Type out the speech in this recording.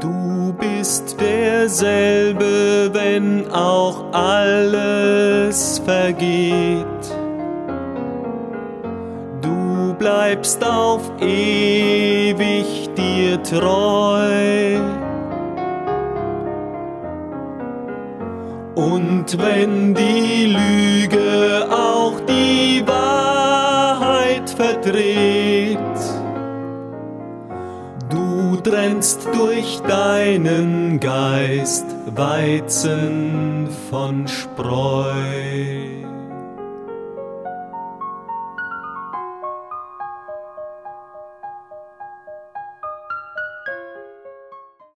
Du bist derselbe, wenn auch alles vergeht. Du bleibst auf ewig dir treu. Und wenn die Lüge auch die Wahrheit verdreht, du trennst durch deinen Geist Weizen von Spreu.